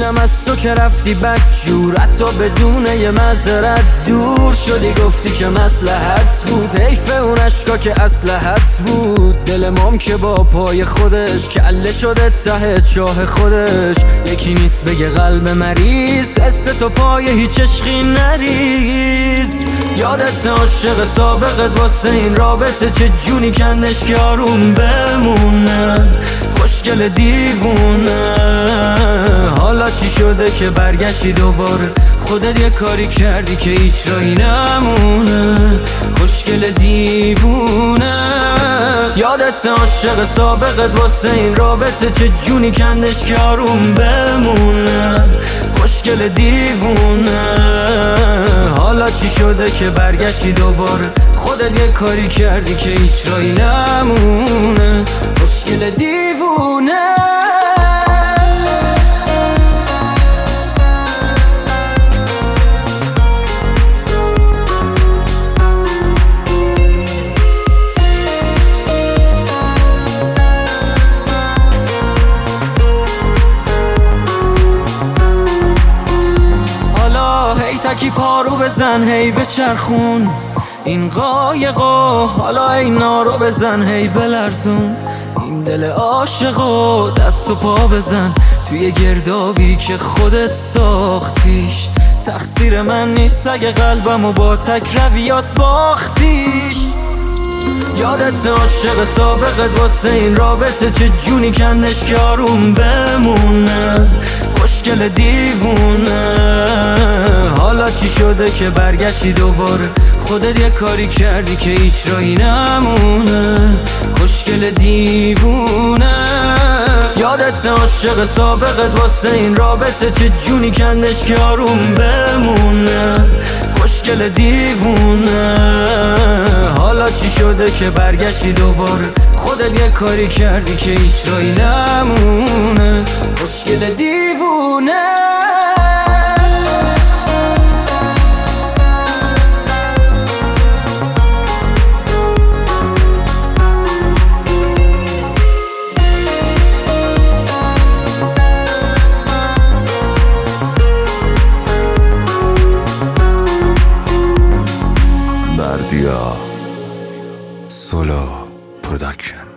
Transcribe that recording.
دیدم از تو که رفتی بدجور، حتی بدون یه معذرت دور شدی. گفتی که مصلحت بود، حیف اون عشقا که اسلحت بود. دل مام که با پای خودش کله شده ته چاه خودش. یکی نیست بگه قلب مریض، حس تو پای هیچ عشقی نریز. یادت عاشق سابقت واسه این رابطه چه جونی کندش که آروم بمونه. خوشگل دیوونه، حالا چی شده که برگشتی دوباره؟ خودت یه کاری کردی که هیچ راهی نمونه. خوشگل دیوونه، یادت عاشق سابقت واسه این رابطه چه جونی کندش که آروم بمونه. خوشگل دیوونه، حالا چی شده که برگشتی دوباره؟ خودت یه کاری کردی که هیچ راهی نمونه. خوشگل دیوونه. تکی پارو بزن هی بچرخون این قایقو، حالا اینا رو بزن هی بلرزون این دل عاشقو. دست و پا بزن توی گردابی که خودت ساختیش. تقصیر من نیست اگه قلبمو با تک رویات باختیش. یادت عاشق سابقت واسه این رابطه چه جونی کندش که آروم بمونه. خوشگل دیوونه، حالا چی شده که برگشتی دوباره؟ خودت یه کاری کردی که هیچ راهی نمونه. خوشگل دیوونه، یادت عاشق سابقت واسه این رابطه چه جونی کندش که آروم بمونه. خوشگل دیوونه، حالا چی شده که برگشتی دوباره؟ خودت یه کاری کردی که هیچ راهی نمونه. خوشگل دیوونه. بردیا سولو پروداکشن.